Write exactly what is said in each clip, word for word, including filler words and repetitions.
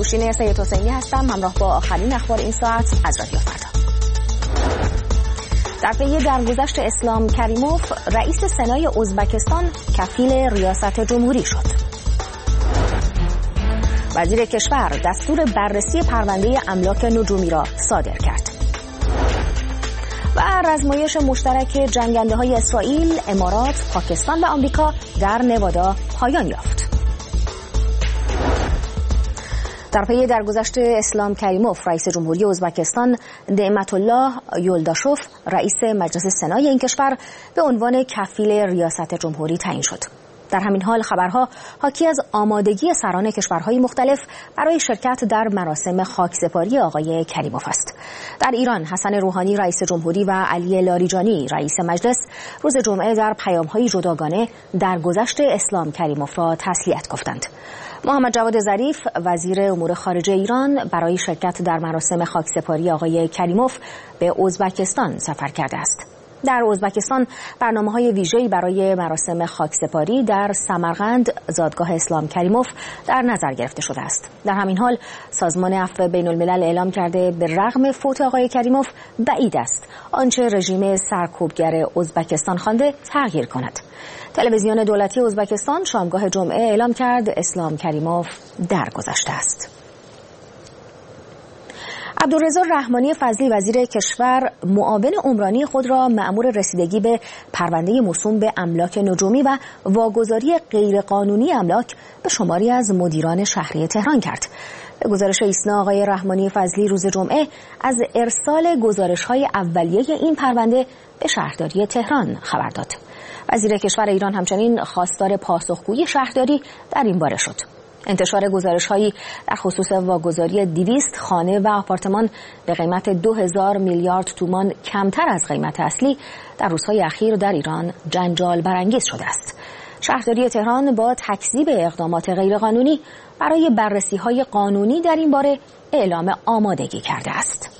نوشین سید حسینی هستم، همراه با آخرین اخبار این ساعت از رادیو فردا. در پی درگذشت اسلام کریموف، رئیس سنای ازبکستان کفیل ریاست جمهوری شد. وزیر کشور دستور بررسی پرونده املاک نجومی را صادر کرد. و رزمایش مشترک جنگنده‌های اسرائیل، امارات، پاکستان و آمریکا در نوادا پایان یافت. در پی درگذشت اسلام کریموف، رئیس جمهوری ازبکستان نعمت الله یولداشوف رئیس مجلس سنای این کشور به عنوان کفیل ریاست جمهوری تعیین شد. در همین حال خبرها حاکی از آمادگی سران کشورهای مختلف برای شرکت در مراسم خاکسپاری آقای کریموف است. در ایران حسن روحانی رئیس جمهوری و علی لاریجانی رئیس مجلس روز جمعه در پیام‌های جداگانه درگذشت اسلام کریموف را تسلیت گفتند. محمد جواد ظریف وزیر امور خارجه ایران برای شرکت در مراسم خاکسپاری آقای کریموف به ازبکستان سفر کرده است. در ازبکستان برنامه‌های ویژه‌ای برای مراسم خاکسپاری در سمرقند زادگاه اسلام کریموف در نظر گرفته شده است. در همین حال سازمان عفو بین‌الملل اعلام کرده به رغم فوت آقای کریموف بعید است آنچه رژیم سرکوبگر ازبکستان خوانده تغییر کند. تلویزیون دولتی ازبکستان شامگاه جمعه اعلام کرد اسلام کریموف درگذشته است. عبدالرضا رحمانی فضلی وزیر کشور معاون عمرانی خود را مأمور رسیدگی به پرونده موسوم به املاک نجومی و واگذاری غیرقانونی املاک به شماری از مدیران شهری تهران کرد. به گزارش ایسنا آقای رحمانی فضلی روز جمعه از ارسال گزارش‌های اولیه این پرونده به شهرداری تهران خبر داد. وزیر کشور ایران همچنین خواستار پاسخگویی شهرداری در این باره شد. انتشار گزارش‌هایی در خصوص واگذاری دویست خانه و آپارتمان به قیمت دو هزار میلیارد تومان کمتر از قیمت اصلی در روزهای اخیر در ایران جنجال برانگیز شده است. شهرداری تهران با تکذیب اقدامات غیرقانونی برای بررسی‌های قانونی در این باره اعلام آمادگی کرده است.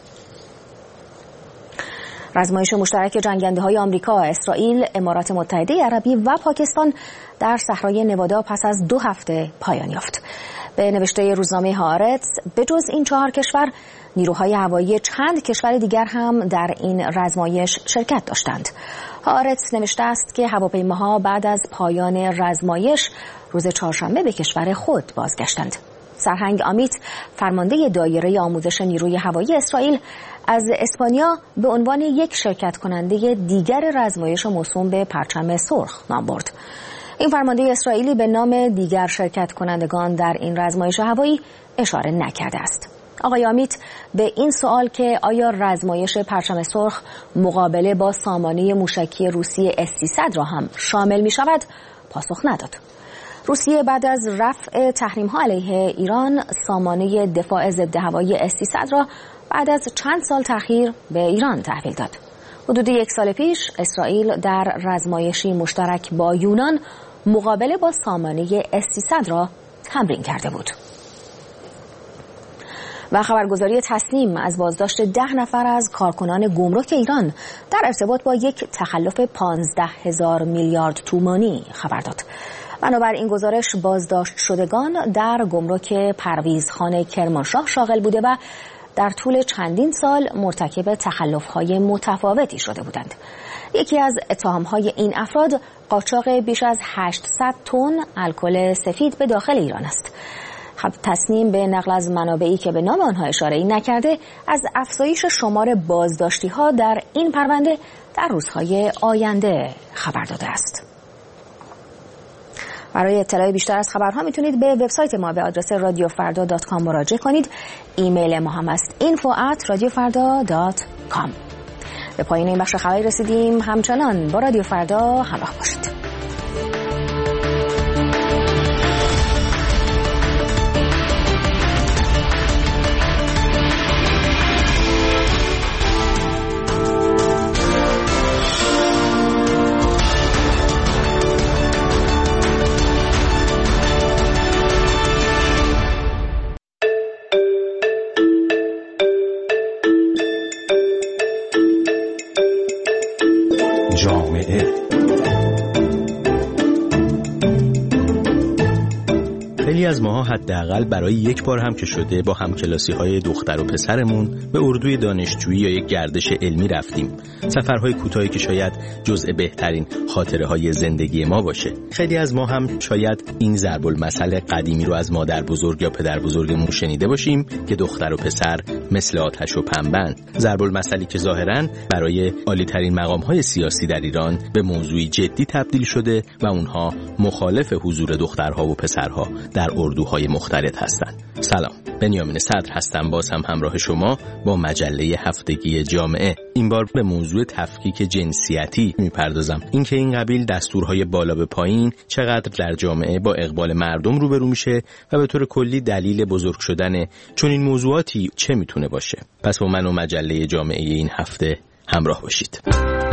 رزمایش مشترک جنگنده‌های آمریکا، اسرائیل، امارات متحده عربی و پاکستان در صحرای نوادا پس از دو هفته پایان یافت. به نوشته روزنامه هآرتس به جز این چهار کشور، نیروهای هوایی چند کشور دیگر هم در این رزمایش شرکت داشتند. هآرتس نوشته است که هواپیماها بعد از پایان رزمایش روز چهارشنبه به کشور خود بازگشتند. سرهنگ آمیت فرمانده دایره آموزش نیروی هوایی اسرائیل از اسپانیا به عنوان یک شرکت کننده دیگر رزمایش موسوم به پرچم سرخ نام برد. این فرمانده اسرائیلی به نام دیگر شرکت کنندگان در این رزمایش هوایی اشاره نکرده است. آقای آمیت به این سوال که آیا رزمایش پرچم سرخ مقابله با سامانه موشکی روسی اس سیصد را هم شامل می شود پاسخ نداد. روسیه بعد از رفع تحریم‌ها علیه ایران سامانه دفاع ضد هوایی اس سیصد را بعد از چند سال تأخیر به ایران تحویل داد. حدود یک سال پیش اسرائیل در رزمایشی مشترک با یونان مقابله با سامانه اس سیصد را تمرین کرده بود. و خبرگزاری تسنیم از بازداشت ده نفر از کارکنان گمرک ایران در ارتباط با یک تخلف پانزده هزار میلیارد تومانی خبر داد. بنابر این گزارش بازداشت شدگان در گمرک پرویزخان کرمانشاه شاغل بوده و در طول چندین سال مرتکب تخلف‌های متفاوتی شده بودند. یکی از اتهام‌های این افراد قاچاق بیش از هشتصد تن الکل سفید به داخل ایران است. خب تسنیم به نقل از منابعی که به نام آنها اشاره‌ای نکرده از افزایش شمار بازداشتی‌ها در این پرونده در روزهای آینده خبر داده است. برای اطلاع بیشتر از خبرها میتونید به وبسایت ما به آدرس رادیو فردا دات کام مراجعه کنید. ایمیل ما هم است اینفو ات رادیو فردا دات کام. به پایان این بخش خبری رسیدیم. همچنان با رادیو فردا همراه باشید. جامعه از ماها حداقل برای یک بار هم که شده با همکلاسی‌های دختر و پسرمون به اردوی دانشجویی یا یک گردش علمی رفتیم. سفرهای کوتاهی که شاید جزء بهترین خاطره‌های زندگی ما باشه. خیلی از ما هم شاید این ضرب المثل قدیمی رو از مادر بزرگ یا پدر بزرگمون شنیده باشیم که دختر و پسر مثل آتش و پنبند. ضرب المثلی که ظاهراً برای عالی‌ترین مقام‌های سیاسی در ایران به موضوعی جدی تبدیل شده و اونها مخالف حضور دخترها و پسرها در اردوهای مختلط هستند. سلام، بنیامین صدر هستم، باز هم همراه شما با مجله هفتگی جامعه. این بار به موضوع تفکیک جنسیتی میپردازم. اینکه این قبیل دستورهای بالا به پایین چقدر در جامعه با اقبال مردم روبرو میشه و به طور کلی دلیل بزرگ شدن چون این موضوعاتی چه میتونه باشه. پس با من و مجله جامعه این هفته همراه باشید.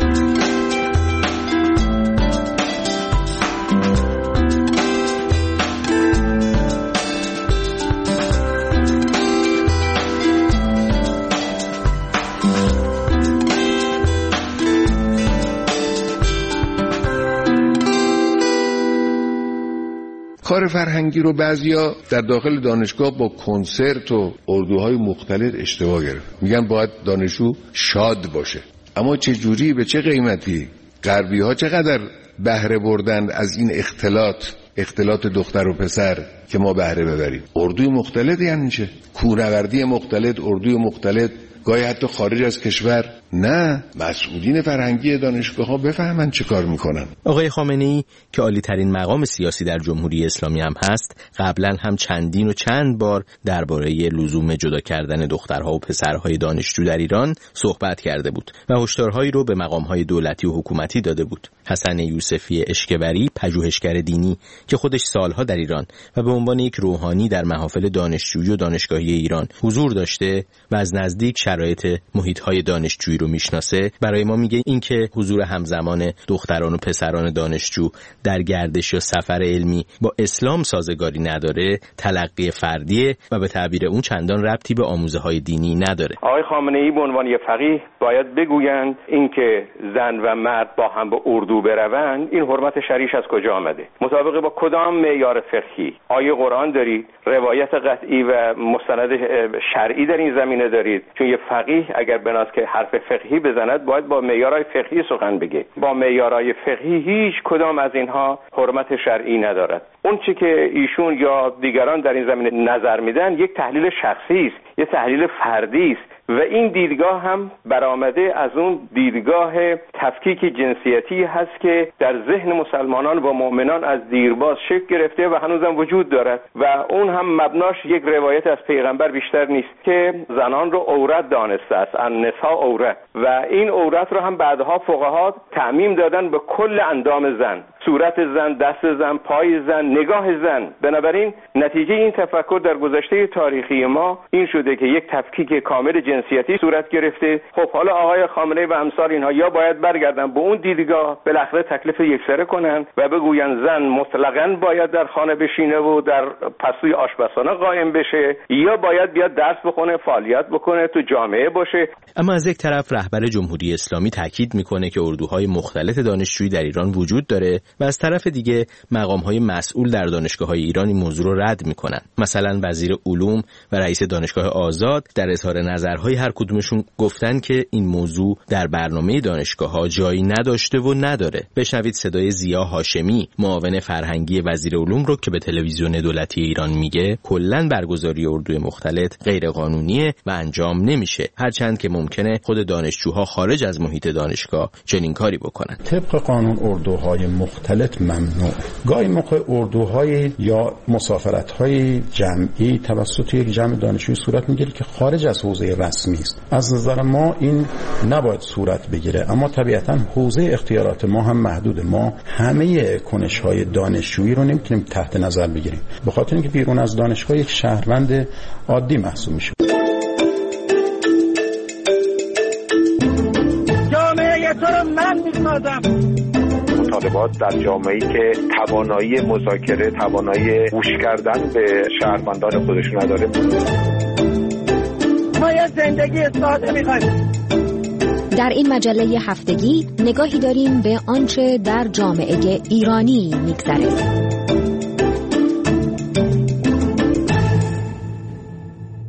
کار فرهنگی رو بعضیا در داخل دانشگاه با کنسرت و اردوهای مختلف اشتباه گرفت. میگن باید دانشجو شاد باشه. اما چه جوری، به چه قیمتی؟ غربی ها چقدر بهره بردن از این اختلاط اختلاط دختر و پسر که ما بهره ببریم؟ اردوی مختلط یعنی چه؟ کوهنوردی مختلط، اردوی مختلط، گاهی حتی خارج از کشور. نه، مسئولین فرهنگی دانشگاه ها بفهمن چه کار میکنن. آقای خامنه‌ای که عالی ترین مقام سیاسی در جمهوری اسلامی هم هست، قبلا هم چندین و چند بار درباره لزوم جدا کردن دخترها و پسرهای دانشجو در ایران صحبت کرده بود و هشدارهایی رو به مقامهای دولتی و حکومتی داده بود. حسن یوسفی اشکبری، پژوهشگر دینی که خودش سالها در ایران و به عنوان یک روحانی در محافل دانشجویی و دانشگاهی ایران حضور داشته و از نزدیک شرایط محیط‌های دانشجویی رو میشناسه، برای ما میگه اینکه حضور همزمان دختران و پسران دانشجو در گردش یا سفر علمی با اسلام سازگاری نداره، تلقی فردیه و به تعبیر اون چندان ربطی به آموزه‌های دینی نداره. آقای خامنه‌ای به عنوان یک فقیه باید بگویند اینکه زن و مرد با هم به اردو بروند، این حرمت شرعیش از کجا آمده؟ مطابق با کدام معیار فقهی؟ آیه قرآن دارید، روایت قطعی و مستند شرعی در این زمینه دارید؟ چون یه فقیه اگر بناست که حرف فقهی بزند باید با معیارهای فقهی سخن بگه. با معیارهای فقهی هیچ کدام از اینها حرمت شرعی ندارد. اون چی که ایشون یا دیگران در این زمینه نظر میدن یک تحلیل شخصی است، یک تحلیل فردی است و این دیدگاه هم برآمده از اون دیدگاه تفکیک جنسیتی هست که در ذهن مسلمانان و مؤمنان از دیرباز شکل گرفته و هنوزم وجود دارد و اون هم مبناش یک روایت از پیغمبر بیشتر نیست که زنان رو عورت دانسته است، النساء عورت، و این عورت رو هم بعدها فقها تعمیم دادن به کل اندام زن، صورت زن، دست زن، پای زن، نگاه زن. بنابراین نتیجه این تفکر در گذشته تاریخی ما این شده که یک تفکیک کامل جنسیتی صورت گرفته. خب حالا آقای خامنه‌ای و امثال اینها یا باید برگردن به اون دیدگاه، بالاخره تکلیف یکسره کنن و بگوین زن مطلقاً باید در خانه بشینه و در پستوی آشپزخانه قائم بشه، یا باید بیاد درس بخونه، فعالیت بکنه، تو جامعه باشه. اما از یک طرف رهبر جمهوری اسلامی تاکید میکنه که اردوهای مختلط دانشجویی در ایران وجود داره و از طرف دیگه مقام‌های مسئول در دانشگاه‌های ایران این موضوع رو رد میکنن. مثلا وزیر علوم و رئیس دانشگاه آزاد در اظهار نظرهای هر کدومشون گفتن که این موضوع در برنامه دانشگاه‌ها جایی نداشته و نداره. بشنوید صدای ضیا هاشمی، معاون فرهنگی وزیر علوم رو که به تلویزیون دولتی ایران میگه کلاً برگزاری اردوی مختلط غیر قانونیه و انجام نمیشه، هرچند که ممکنه خود دانشجوها خارج از محیط دانشگاه چنین کاری بکنن. طبق قانون اردوهای مختلط ممنوع. گاهی موقع اردوهای یا مسافرت‌های جمعی توسط یک جمع دانشجویی صورت میگیره که خارج از حوزه رسمی است. از نظر ما این نباید صورت بگیره، اما طبیعتاً حوزه اختیارات ما هم محدوده. ما همه کنش‌های دانشجویی رو نمیتونیم تحت نظر بگیریم، به خاطر اینکه بیرون از دانشگاه یک شهروند عادی محسوب میشه. جامعه تو رو من میسازم. مطالبات در جامعه‌ای که توانایی مذاکره، توانایی گوش کردن به شهروندان خودش نداره. ما یه زندگی ساده می‌خوایم. در این مجله هفتگی نگاهی داریم به آنچه در جامعه ایرانی می‌گذره.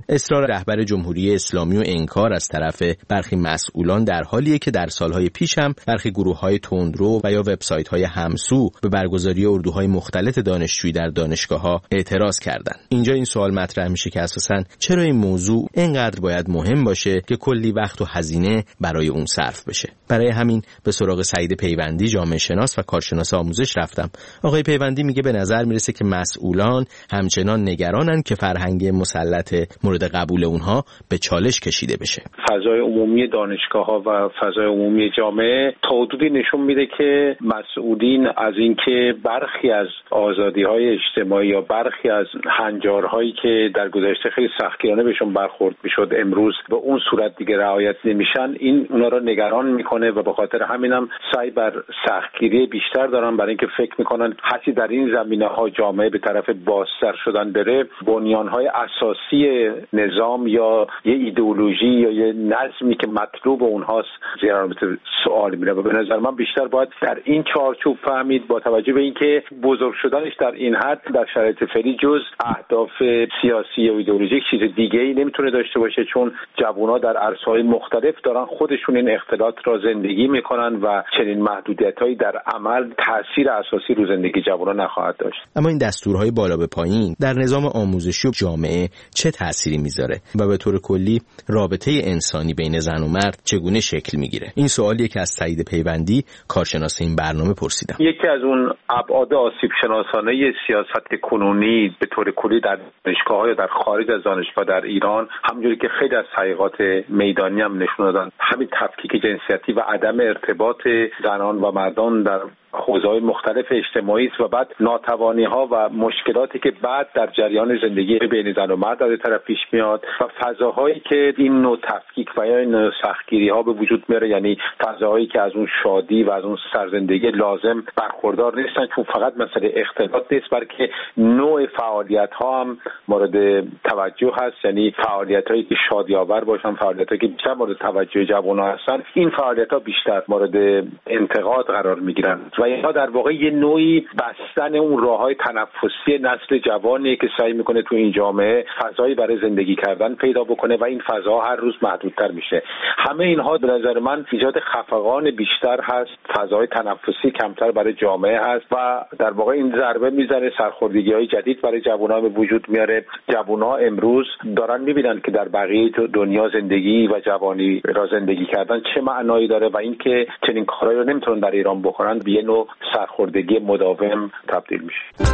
اصرار رهبر جمهوری اسلامی و انکار از طرف برخی مسئولان در حالیه که در سالهای پیش هم برخی گروه‌های تندرو و یا وبسایت‌های همسو به برگزاری اردوهای مختلط دانشجویی در دانشگاه‌ها اعتراض کردند. اینجا این سوال مطرح میشه که اساساً چرا این موضوع اینقدر باید مهم باشه که کلی وقت و هزینه برای اون صرف بشه. برای همین به سراغ سعید پیوندی، جامعه شناس و کارشناس آموزش رفتم. آقای پیوندی میگه به نظر میرسه که مسئولان همچنان نگرانن که فرهنگ مسلط مورد قبول اونها به چالش کشیده بشه. فضای عمومی دانشگاه‌ها و فضای عمومی جامعه تا حدودی نشون میده که مسئولین از اینکه برخی از آزادی‌های اجتماعی یا برخی از هنجارهایی که در گذشته خیلی سختگیرانه بهشون برخورد میشد امروز به اون صورت دیگه رعایت نمیشن، این اونا رو نگران میکنه و به خاطر همینم سعی بر سختگیری بیشتر دارن، برای اینکه فکر میکنن هرچی در این زمینه‌ها جامعه به طرف بازتر شدن بره، بنیان‌های اساسی نظام یا یه ایدئولوژی یا یه نظمی که مطلوب اونهاست زیر سوال میره و به نظر من بیشتر باید در این چارچوب فهمید با توجه به اینکه بزرگ شدنش در این حد در شرایط فعلی جز اهداف سیاسی یا ایدئولوژیک چیز دیگه‌ای نمیتونه داشته باشه، چون جوان‌ها در عرصه‌های مختلف دارن خودشون این اختلاط را زندگی میکنن و چنین محدودیت‌هایی در عمل تاثیر اساسی رو زندگی جوانان نخواهد داشت. اما این دستورهای بالا به پایین در نظام آموزشی و جامعه چه تأثیری میذاره و به طور کلی رابطه انسانی بین زن و مرد چگونه شکل میگیره؟ این سوالیه که از سعید پیوندی، کارشناس این برنامه، پرسیدم. یکی از اون ابعاد آسیب شناسانه سیاست کنونی به طور کلی در دانشگاه‌ها یا در خارج از دانشگاه در ایران، همونجوری که خیلی از تحقیقات میدانی هم نشون دادن، همین تفکیک جنسیتی و عدم ارتباط زنان و مردان در حوزه‌های مختلف اجتماعی است و بعد ناتوانی‌ها و مشکلاتی که بعد در جریان زندگی بین زن و مرد از طرف پیش میاد و فضاهایی که این نوع تفکیک و یا این نوع سختگیری‌ها به وجود میاره، یعنی فضاهایی که از اون شادی و از اون سرزندگی لازم برخوردار نیستن، چون فقط مسئله اختلاط نیست بلکه نوع فعالیت‌ها هم مورد توجه هست، یعنی فعالیت‌هایی که شادی‌آور باشن، فعالیت‌هایی که بیشتر مورد توجه جوان‌ها هستن، این فعالیت‌ها بیشتر مورد انتقاد قرار می‌گیرن و اینها در واقع یه نوعی بستن اون راه‌های تنفسی نسل جوانیه که سعی میکنه تو این جامعه فضایی برای زندگی کردن پیدا بکنه و این فضا هر روز محدودتر میشه. همه اینها به نظر من ایجاد خفقان بیشتر هست، فضای تنفسی کمتر برای جامعه هست و در واقع این ضربه میزنه، سرخوردگی‌های جدید برای جوان‌ها به وجود میاره. جوان‌ها امروز دارن میبینن که در بقیه دنیا زندگی و جوانی را زندگی کردن چه معنایی داره و اینکه چنین کارهایی رو نمیتونن در ایران بکنن، به نوع سرخوردگی مداوم تبدیل میشه.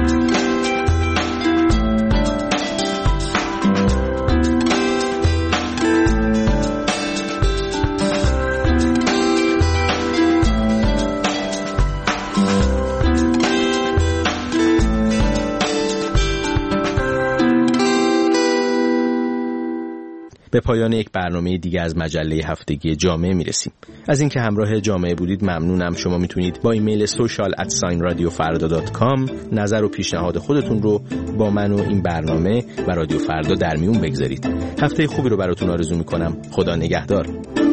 به پایان یک برنامه دیگه از مجله هفتگی جامعه میرسیم. از اینکه همراه جامعه بودید ممنونم. شما میتونید با ایمیل سوشال ات رادیو فردا دات کام نظر و پیشنهاد خودتون رو با من و این برنامه و رادیو فردا در میون بگذارید. هفته خوبی رو براتون آرزو میکنم. خدا نگهدار.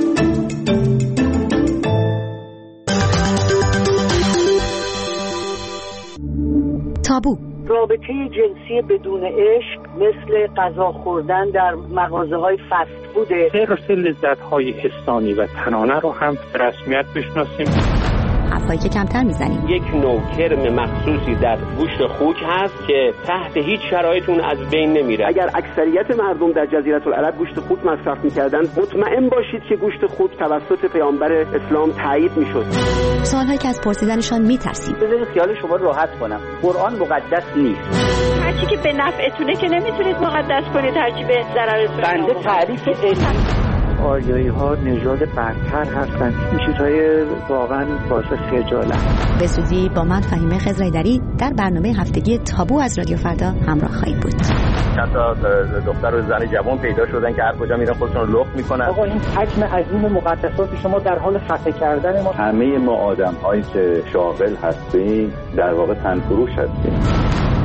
تابو. رابطه جنسی بدون عشق مثل غذا خوردن در مغازه‌های فست فوده. سرس لذت‌های حسانی و تنانه رو هم رسمیت بشناسیم. حرفایی که کمتر میزنیم. یک نوع کرم مخصوصی در گوشت خوک هست که تحت هیچ شرایطی از بین نمیره. اگر اکثریت مردم در جزیره العرب گوشت خوک مصرف میکردن، مطمئن باشید که گوشت خوک توسط پیامبر اسلام تایید میشد. سوالهایی که از پرسیدنشان میترسیم. بذارید خیال شما راحت کنم. قرآن مقدس نیست. هرچی که به نفعتونه که نمیتونید مقدس کنید، هرچی به ضررتونه. بنده تعریف علمی آریایی ها نژاد برتر هستند. این چیزهای واقعا باعث خجالت. به زودی با من فهیمه خضرایدری در برنامه هفتگی تابو از رادیو فردا همراه خواهید بود. چند تا دختر و زن جوان پیدا شدن که هر کجا میرن خودشون رو لخت میکنن. آقا این حجم عظیم مقدسات شما در حال خفه کردن ما. همه ما آدم هایی که شاغل هستیم در واقع تنفروش هستیم.